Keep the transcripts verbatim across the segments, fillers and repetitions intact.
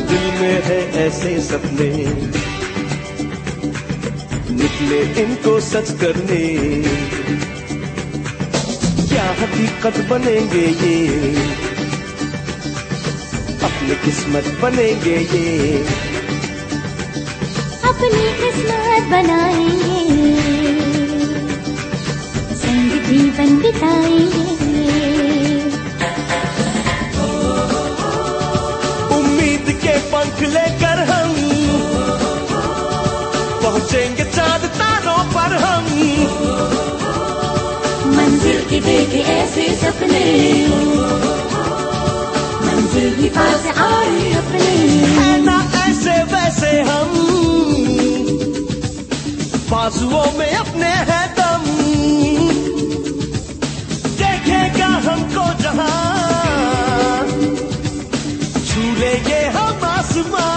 दिल में है ऐसे सपने, निकले इनको सच करने। क्या हकीकत बनेंगे ये, अपनी किस्मत बनेंगे ये, अपनी किस्मत बनाएंगे, संग जीवन बिताएंगे। उम्मीद के पंख लेकर हम पहुंचेंगे चांद तारों पर हम। मंजिल की देखे ऐसे सपने, मंजिल ही पास आए अपने। है ना ऐसे वैसे हम, बाजुओं में अपने है दम। देखेगा हमको जहां, छू लेंगे हम आसमां।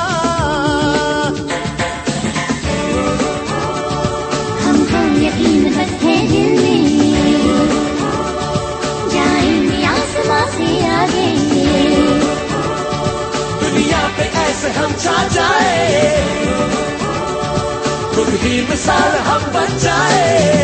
हमको यकीन बस है दिल में, जाएंगे आसमां से आगे। दुनिया पे ऐसे हम छा जाए, खुद ही मिसाल हम बन जाए।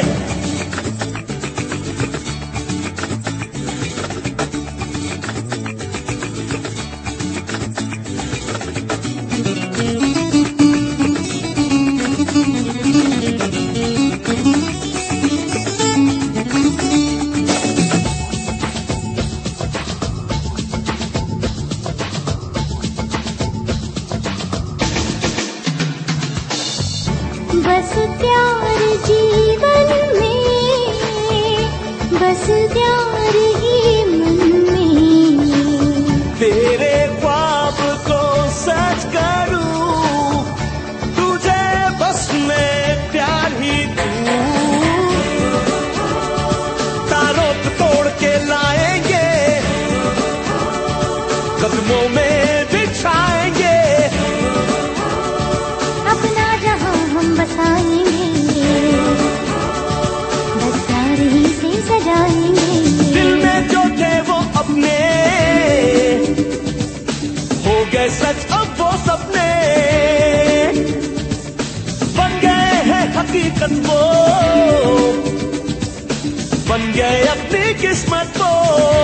बस प्यार जीवन में, बस प्यार ही मन में। तेरे ख्वाब को सच करूं, तुझे बस मैं प्यार ही दूं। तारों को तोड़ के लाएंगे, कदमों में बिछाएंगे। अपना जहां हम बसाएंगे, बस प्यार ही से सजाएंगे। दिल में जो थे वो अपने, हो गए सच अब वो सपने। बन गए हैं हकीकत वो, बन गए अपनी किस्मत वो।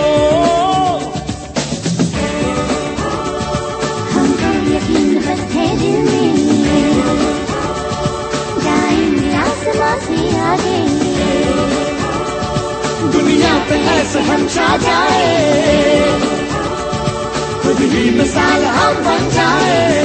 हमको यकीन बस है दिल में, जाएंगे आसमां से आगे। दुनिया पे ऐसे हम छा जाए, खुद ही मिसाल हम बन जाए।